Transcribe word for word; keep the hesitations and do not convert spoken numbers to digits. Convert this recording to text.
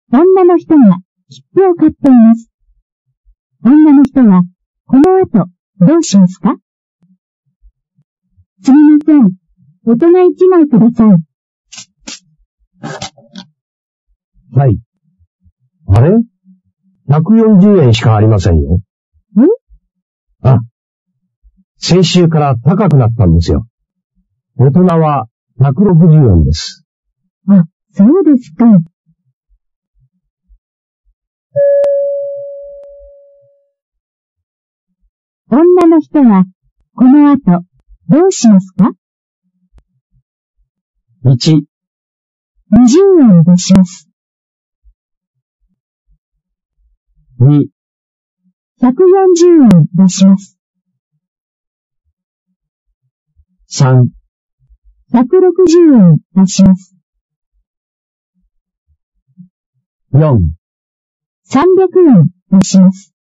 女の人が切符を買っています。女の人は、この後、どうしますか？すみません。大人一枚ください。 はい。あれ ?ひゃくよんじゅうえんしかありませんよ。 ん？ あ、先週から高くなったんですよ。大人はひゃくろくじゅうえんです。 あ、そうですか。女の人は、この後、どうしますか？ いち、 にじゅうえん出します。 に、 ひゃくよんじゅうえん出します。 さん、 ひゃくろくじゅうえん出します。 よん、 さんびゃくえん出します。